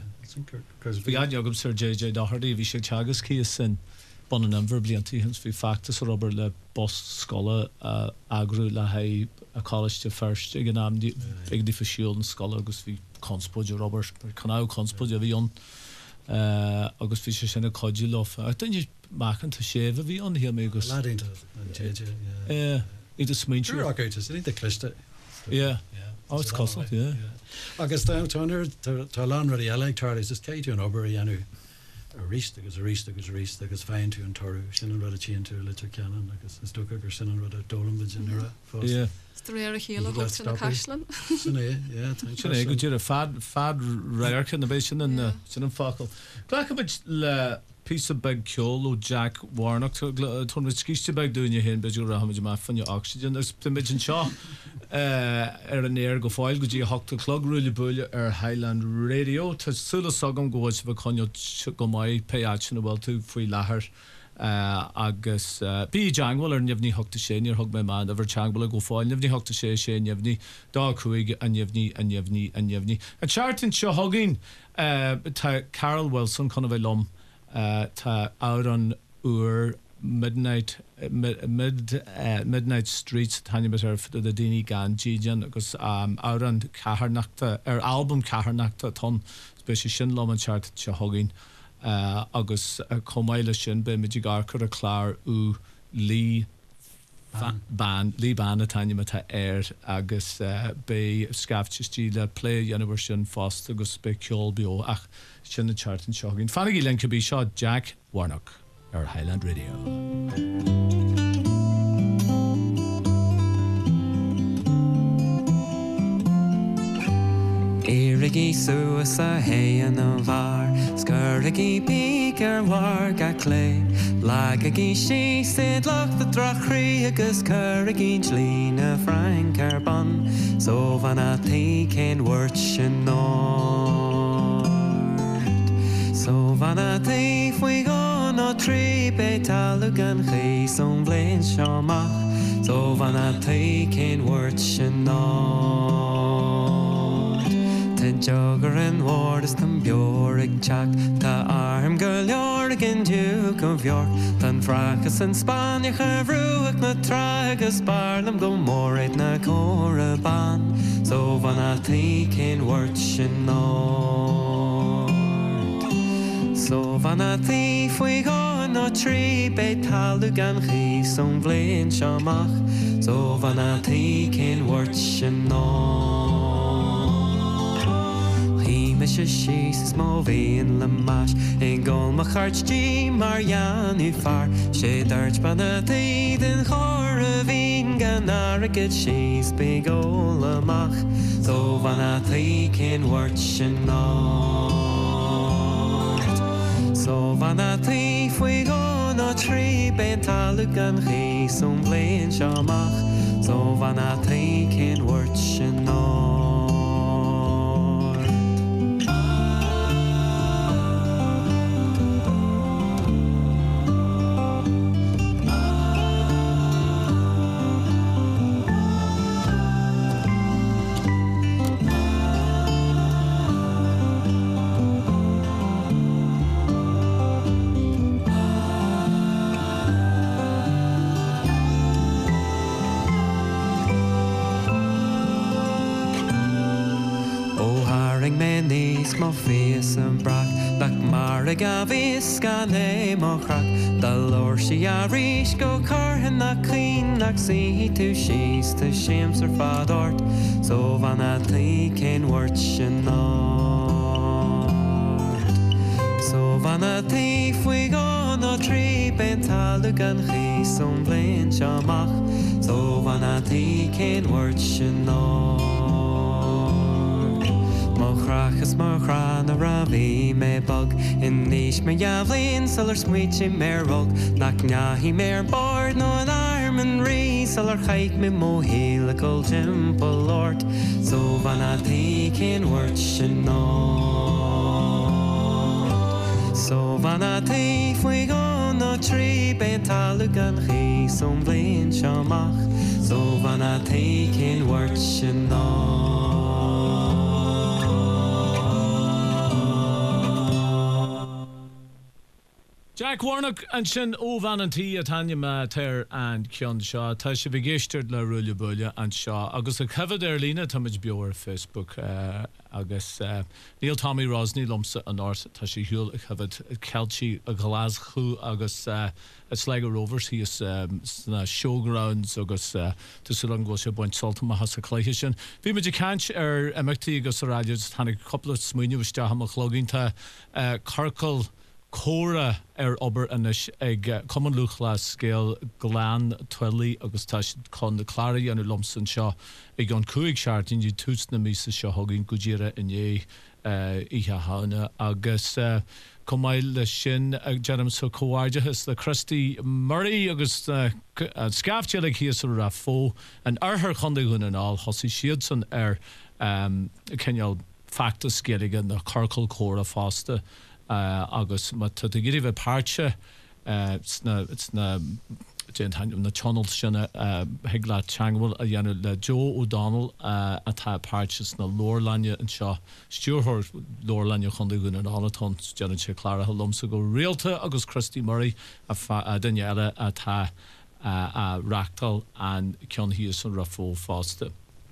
Bhí agam Sir JJ Doherty bhí sé teagas cíos sin bon an anmhar bliantí hins bhí factas a Robert le bost scola agrú le ha a college de first ag an amdí ag dí fisiúil an scola agus bhí conspóide Robert caná conspóide a bhí an agus bhí sé sinna codú lofa. machen to shave vi on here me gus. Lad into it is mean sure okay to see the clister. Yeah. Oh, it's costal, yeah. Agus tá tunar tá lan radi eleg tarlis is Kate and Obery anu. A rist agus fein tú an toru sin rud a chin tú litir canan agus is stoka gur sin rud a dolam the genera. Yeah. Stréir a héle hocht in Cashlan. Sinné, yeah, thanks. Sinné go dtír a fad rairc in the basin and sin an fakul. Glach a bit le piece of big ceol ó Jack Warnock tún mit skiste bag dúine hen beú ra hamid ma fan oxygen gus mid an seo an air go fáil go dtí hocht clog rúle buile Highland Radio tá sula sagam goid bh conne go mai peáin bhil tú faoi láthair agus bí Jangwal nefhní hochtta sé níor thug mé man a bhar teangbal go fáil nefhní hochtta sé nefhní dá chuig a nefhní a chartin seo hagin tá Carol Wilson chuna bheith lom tá out on midnight streets tiny bit the Dini gan Gijan agus out on Caharnachta album Caharnachta ton specie sin lom an chart se hogin agus comaile sin be midigar a clar u Lee band a tanya mata agus be scaftistíle play universion fast agus be ceol bio ach sin na chart and shogin fanigi len could be shot Jack Warnock or Highland Radio. Irigi suasa hey an var skurigi beaker warga clay lagagi she said lock the drachri agus kurigi jlina frank carbon so vana taken worchin so vana taif we go no tree betalugan chis on blain shamach so vana taken worchin Jogger and ward is tam biorig jack ta arm girl Jorgen Duke of York tan fracas and Spania ruach na tragus barnum go more na coraban so van a taken worchin so van a thief we go no tree betalugan chis on blain shamach so van a taken worchin She's movie in the mash in gol my heart G Mariani far she darch banati den choravin ganarget she's big olamach so vanati can worchin so vanati fui go no tree bentalugan he some blain shamach so vanati can worchin Mo face and brak like Marigavis gane mo crack the lord she a rish go car and na clean like see to she's to shames her father so van a taken worchin so van a thief we go no tree bentalugan he some blain shamach so van a taken worchin Crachas mar chran a ravi me bug in niche me yavlin seller sweetchy merog nak nahi mer board no an arm and re seller hike me mo helical jimple lord so van a taken worchin so van a thief we go no tree betalugan he some blain shamach so van a taken worchin Jack Warnock and sin óvan an tí a tanya ma ter and Cion Shaw tá sé vigéistert le ruúla buile an Shaw agus a cefad lína tamid beor Facebook agus Neil Tommy Rosny lomsa an ort tá sé hiúil a cefad Kelchi a Glasgow agus Sligo Rovers he is na showgrounds agus to so long go sé buint salta ma has a cléisi sin bhí me cant emachtaí agus a radio tannig couple of smuoine biste ha a chlogin tá Carcal Córa ober anis ag common luchlas scale glán twelí agus tá con de clarí an lomsan seo ag an cuaig seartin you tús na mísa seo hogin gujira in ihe hána agus comáil le sin ag jeanam so cóhaidehas le Christy Murray agus scafte le híos ra fó an arthar chunda gun an all hosí siad san ceal factus scéige na Carcal Córa fásta agus ma tu giri bheith páirte it's na channel sinna hegla teanghfuil a dhéanú le Joe O'Donnell atá páirtes na Lorlanne an seo stúrthir Lorlanne chunda gun an álatón deanann sé clara lomsa go réalta agus Christy Murray a duine eile atá a reachtal an ceann híos an rafó fásta.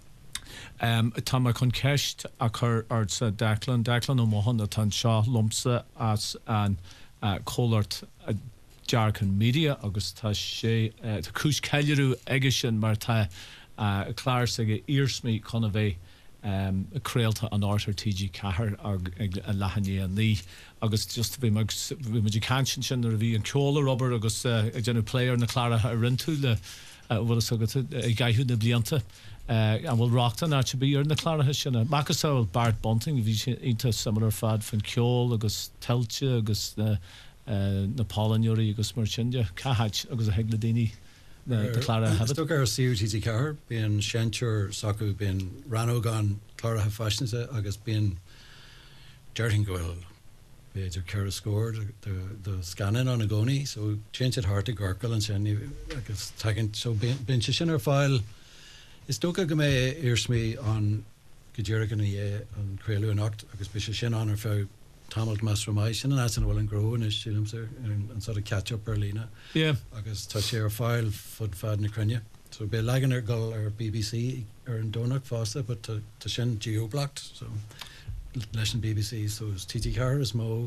Tá mar chun ceist a chur art sa Declan ó mohan a tan seo lomsa as an cólart Jarcan Media agus tá sé cúis ceileú aige sin mar tá chláir sige írsmí chuna bheith créalta an áitir TG cethir a lehanní an ní agus just bhí muidir cansin sin ar bhí an ceola Robert agus ag genú player na chlára a rintú le bhfuil agat i gaiithú na blianta and bhfuil rockta ná te bí ar na chlárathe sinna Macasáil Bart Bunting bhí sé ionta similar fad fan ceol agus tellte agus na Pálainúirí agus mar sinne caiid agus a heagla daoine de chlára habit. Sto ar CUTT car bíon seanúr sacu bíon ranógan chlárathe fashionnta agus bíon deirting gohfuil beidir ceir a scór the scanning an a gcónaí so change it hard to garcail an sin agus tagan so bíon sin ar fáil is tóca go mé írsmí an godéire gan an creaú an ocht agus bí sé sin an ar fá tamalt mas mai sin an as an bhfuil an gró is sílimsa an sort of catch up ar lína agus tá sé ar fáil fud fad na crunne so be legan ar gal ar BBC ar an dónach fásta but tá sin geoblocked so leis an BBC so is TT car is mó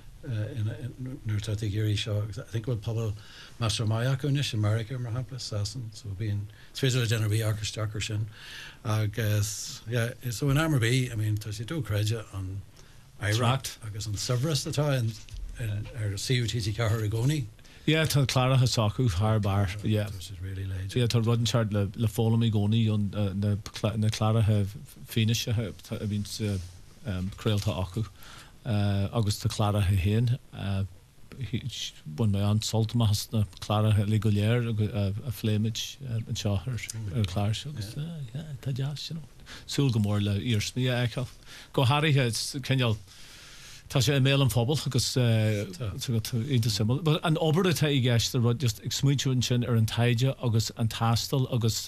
nuair tá géirí seo I think bhfuil pobl Master Maya acunis America mar hapla sasan so bíon féidir denna bhí arcasteachar sin agus so in Armarbí I mean tá sé dó creide an Iraq agus an Severus atá ar CUTT car a gcónaí tá clara ha sacu thbar tá rudin seart le fólam i gcónaí na clara ha féine a bhín creaalta acu agus tá clara ha héin bun mé an soltamachas na clara le go léir a fléimiid an seáthir ar chláir agus tá deas sin súil go mór le írsmí eá go háirithe ceal tá sé mé an fphobal agus ínta simú an obair atá i gceist rud just ag smuitiún sin ar an taide agus an tastal agus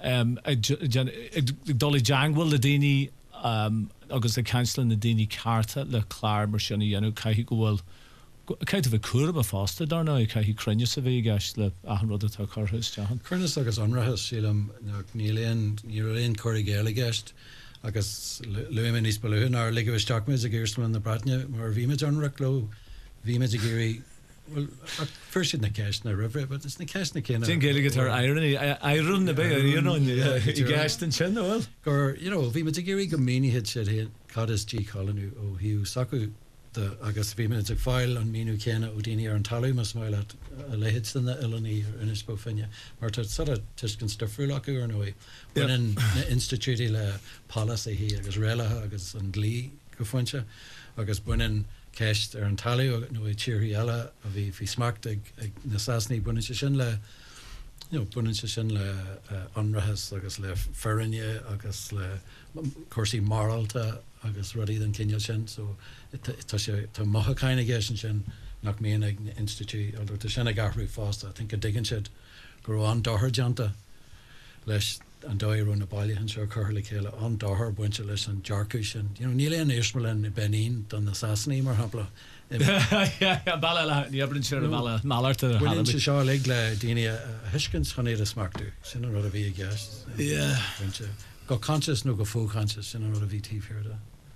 dul deanghfuil le daoine agus a cancelan na daoine carta le chláir mar sinna dhéanú caithí go bhfuil caiit a bheith cuara a fásta darna i caithí crunne sa bheith gceist le an rud atá chuthaas tehan. Crunne agus anrathe sílam níléon choirí géala gceist agus luime níos beúin ar ligh isteachmid a ggéirstman na bratne mar bhíime anrach lo bhíime a géirí well first na ceist na rihre but it's na ceist na cinna sin géige tar éireann na bheith i gceist an sin bhfuil gur bhíime a géirí go mínihead sé cad is G Collinú ó hiú sacu agus bhíime ag fáil an míú chéna ó daoine ar an talú mas máil a lehéid san na Illaní ar inis bófinne mar tá sort tuiscin stofriú acu ar nóí buin na institútí le policy hí agus réalathe agus an glí go foiinte agus buin ceist ar an talú nó tíirí eile a bhí smacht ag na sasnaí buine sin le buine sin le anrathas agus le fearinne agus le cuasaí móralta agus rudí an cinneal sin so tá sé tá maithe caiine ggéis sin nach míon ag na institú although tá sinna garthú fásta I think a digann siad gur an dáthir deanta leis an dóir run na bailile an seo chuirla chéile an dáthir buinte leis an dearcúis an níl an éismlin i Benín don na Sasaní mar hapla. Balla níabrin sé balla málarta. Bhfuil se seo le le daine hiiscins chunéad a smachtú sin an rud a bhí a gceist. Go conscious nó go fó-conscious sin an rud a bhí tííirda.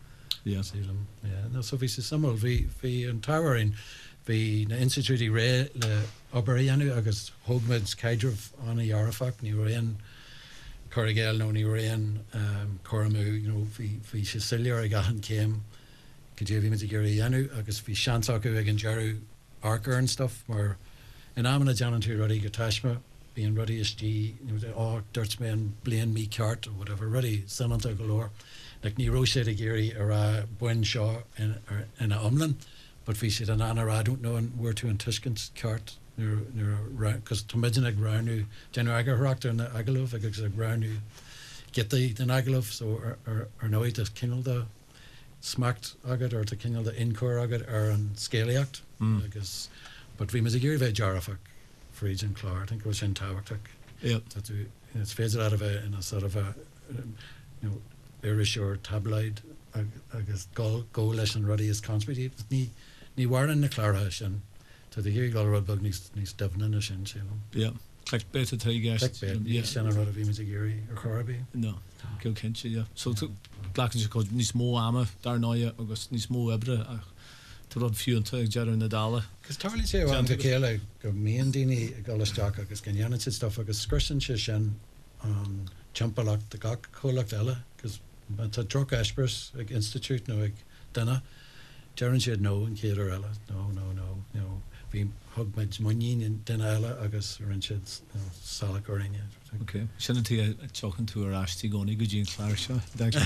No so bhí sa samol bhí an táhaín bhí na institutí ré le obaríanú agus thugmid caidirh anna dhearafach ní réon chorigéil nó ní réon choramú bhí sé silear a gahan céim go dé bhí mit a gurí dhéanú agus bhí seanach acu ag an dearú arcar an stuff mar in amna deanan tú rudí go taisme bhí an rudí istí dúirt mé an blian mí ceart or whatever rudí sananta golóir like ní ró sé a géirí ar buin seo in a omlan but bhí siad an anna don't know where to an tuiscint ceart because tomidin ag raunú déanú agarthachtar na agalúh agus ag raunú gitaí den agalúh so ar nóid a cinálda smacht agad or to kinal the incor agad or an scaleact agus but we must give a jarafak for each and Clar I think it was in Tawartak that it's phased out of in a sort of a Irish or tabloid agus go lesson ruddy is conspiracy ni war in the Clarhash and to the here gal bug ni Devon in sin click better to you guys sen rud of imagegiri or Corby no go kenchi so glacan se ní smó ama dar náide agus ní smó ebre tu rud fiúnta ag dear na dála. Cos tarlí sé an go chéile go míon daoine gáisteach agus gannn si stuff agus scrisan se sin an timpachcht de gach cholacht eile cos tá droch espers ag institute nó ag duna dearan siad nó an chéidir eile no bhí thugmaid muín in duine eile agus rin siad sala goréine. Okay. Sinna tí teochan tú arátí gcónaí go dtíon chláir seo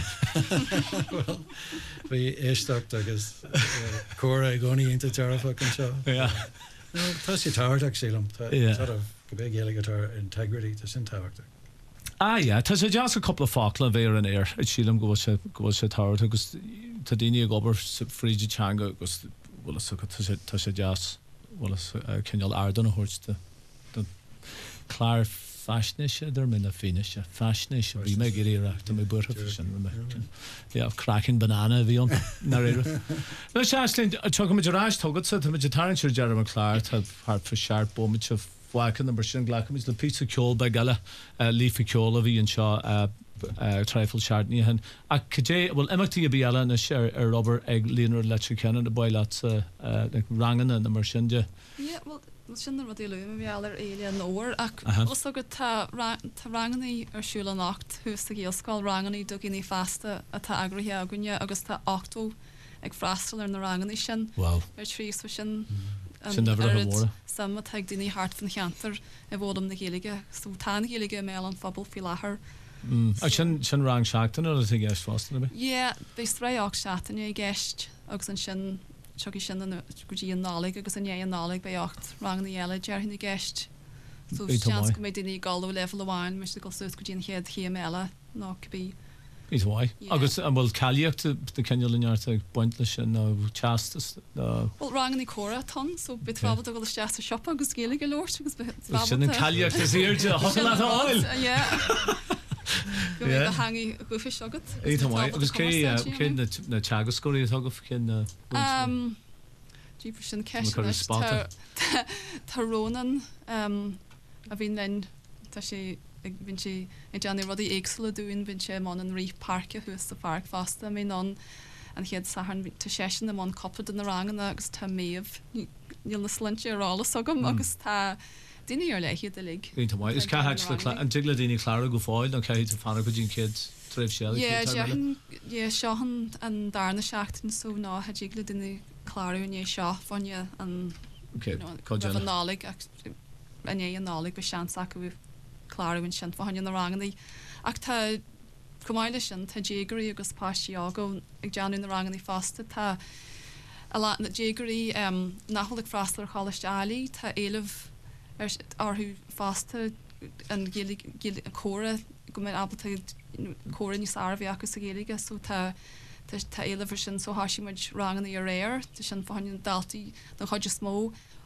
bhí éisteach agus córa gcónaí inta tearfa an seo. Tá sé táhairteach sílam go bh géala gotar integrity tá sin táhairteach. Tá sé deas a coppla fála bhéar an air ag sílam go bhfuil sé táhairt agus tá daine gobar fríide teanga agus tá sé deas cinneal ardan a thuirte chláir fashion there min a finish fashion we make it here to my birth cracking banana vi on narrator no Ashlyn talking with Raj togat so to Gitarren Jeremy Clark have hard for sharp bomich of wacken number shin glack is the pizza kol by gala leafy kol of and shaw trifle shardney and a kj well MT biala na share a rubber egg leaner let you can the boy lots like rangen and the mershinja well sin wat lu vi aller éile nóir ach os go tá ranganí arsúla nacht hús a géalsáil ranganí do gin festa a tá agrahé agunne agus tá 8 ag freistal ar na ranganí sin ar trí sin sama teag duine hart fan cheantar a bhdum na héige so tá héige mé an fabal fi láthair. sin rang seachtain a gist fast be? Jé, bes réach seatain I gist agus an sin Chucky sin gotí an nálig agus an an nálig bei 8 rang na eile dear hinna gist. So chans go mé duine galú level amháin me go sus go dín head hí meile ná bí. Is why agus an bhfuil caiíocht de ceneart ag buint lei sin nó chastas. Well rang í córa tan so bit fá go le steasta shop agus céala go leir agus sin an caiíocht is irde hoáil. hangi gofi agad. agus cé na teagascóí agah cin Dípur sin Tá Rónan a bhín len tá sé vin sé Johnny rudí éagsle dúin vin sé man an rí parke hús a park fasta mé non an héad sahan te sesin am an coppa den na rangan agus tá méh níl na slintse rála agam agus tá Dinny ar leichiad a lig. Is ca an tigla daoine chlára go fáil an caiid fanna go dín kid tréh se. Seohan an darna seachtain so ná ha digla duine chláú é seo fanne an nálig ané an nálig be seanach go bh chláún sin fahain na ranganí ach tá cumáile sin tá dégurí agus páistí ágó ag deanú na ranganí fasta tá a lá na dégurí nachhollig frastal cháisteálaí tá éileh arthú fasta an córa go mé abal córa ní sarbhí agus a géige so tá éileh sin so hasisiid rangan í réir tá sin fáin daltaí don chuide smó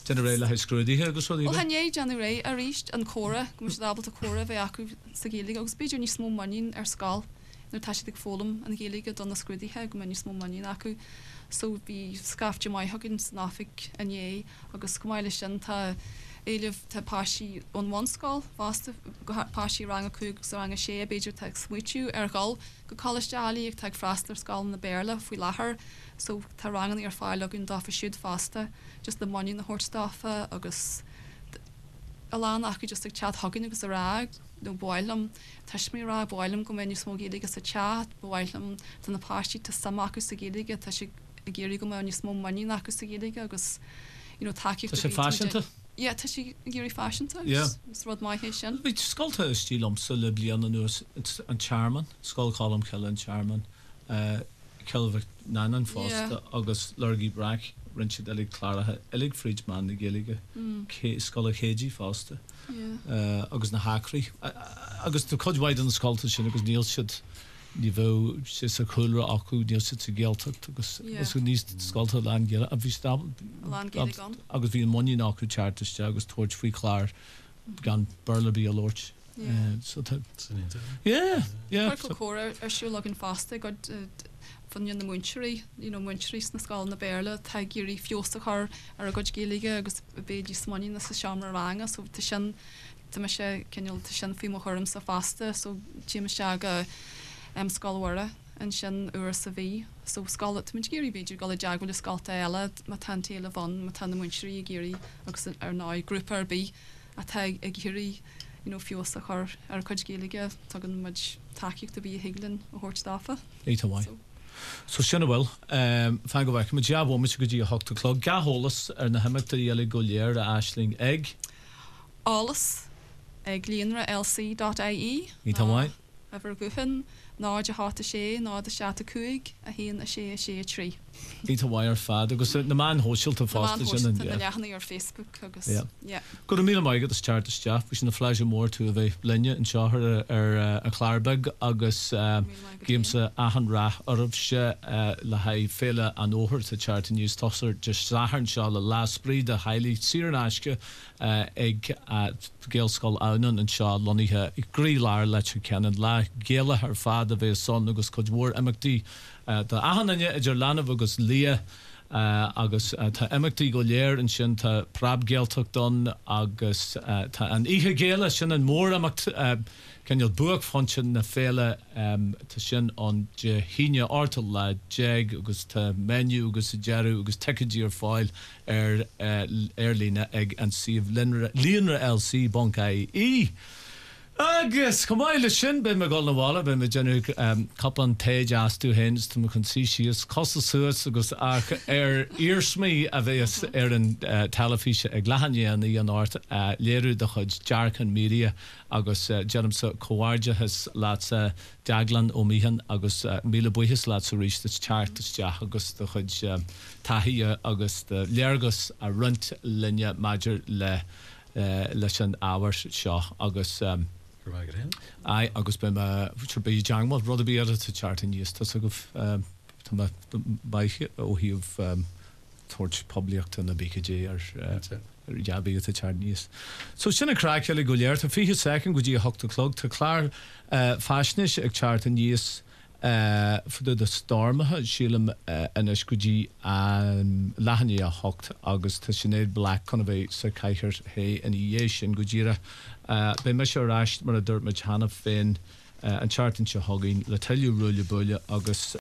General high screw di agus so. Well, hanye January a reached an Cora, gomus dabal to Cora ve acu sa Gaelic agus beidir ní smó manin scal. No tashi dig fólum an Gaelic don na scrudi he go many smó manin acu. So be scafte mai huggins nafik anye agus kumaile sin ta Elif ta pashi on one skull fast pashi rang a cúg so rang a sé beidir tag switchu gal go college ali ag tag fraster skull na berla fui lahar so ta rang an file login da should faster just the money in the horse stuff agus alana ach just ag chat hugging agus a rag no boilum tashmi ra boilum go menu smogi agus a chat boilum tan na pashi ta samakus a gidige ta shi geri go menu smó money nakus a gidige agus you know taki to fashion to yeah, tashi Gary fashion to. Yeah. It's what my Haitian. But sculta stilum so liblian and and charman. Skull column kill and charman. Kelvin Nanan Foster, August Lurgy Brack, Richard Elig Clara, Elig Fridgeman, the Gilliga, Skull Keji Foster. Yeah. August na Hackry. August the Cudge Wide and Sculta shin because Neil should niveau just a cooler aku Neil should to Geltuck because who needs Sculta land get a stable. Agus vi money na ku charters agus torch free clar gan Burleby a lorch. So Cora are sure looking faster got van the Munchery, you know Munchery na skal na berle tagiri fiosta har ar a god Gaeliga agus beji money na sa shamra ranga so te sin te me se kenil te sin fi mo chorm sa faste so Jim Shaga skalwara and sin ur sa vi so skalet mit geri beji gal jagul skalta ela ma tantele van ma tan Munchery geri agus ar na group ar be a tag a geri you know fiosta har ar god Gaeliga tagan much takik to be higlin a hort staffa Eta why So sinna bhfuil fan go bhaich me deabh me go dtí a 8 o'clock gaholas ar na himachta dhéala go léir a aisling ag Álas ag líonra lc.ie Ní tá mhaid Ever guhan náid a háta sé nád a seata cuaig a híon a sé trí Ní tá mhaid ar fad agus na man hóisiilta fásta sin na leachnaí ar Facebook agus Go mí maigad is teart isteach bhí sin na fleise mór tú a bheith linne an seáthir ar a Chláirbeg agus géimsa ahan rá arbse le haid féile an óthir sa teart a níos tosar de saharn seo le lásprí de hailí síarnáisce ag géalscoil annan an seo loníthe i grí láir leit cean le géala ar fad a bheith son agus chud mór amachtaí Tá ahananne idir lenah agus lia agus tá imachtaí go léir an sin tá prab géalteach don agus tá an ihe géala sin an mór amacht cenneal buach fan sin na féile tá sin an de híine ortal le jeag agus tá menu agus a jeú agus tecidí ar fáil ar lína ag an siomh líonra LC Bancaí Agus cumáile sin be me gáil na bhála be me genú capan téid asú hens tá chun sí sios costa suas agus ach ar írsmí a bheits ar an talafíse ag lehannéana í an áirt léirú de chud dearchan mídia agus genam sa coáirdeas láat deaglan ó míhan agus míle buchas láat sa ríist tearttasteach agus de chud taithí agus léargus a runt linne maidir leis an áhar seo agus agus be be jangmal rud be to chart in use to go baiche ó híh torch public na BKJ ar jabi to chart níos. So sinna crackle go léir a fi second go dí 8 o'clock tá chlár fashionis ag chart in níos fu de stormthe sílam inis go dtí lehanní a 8 agus tá sinnéad black chuna bheith sa caiithir hé in dhé sin go ddíra be me se ráist mar a dúirt me hena féin an chartan se hagainn le tailú ruúla buile agus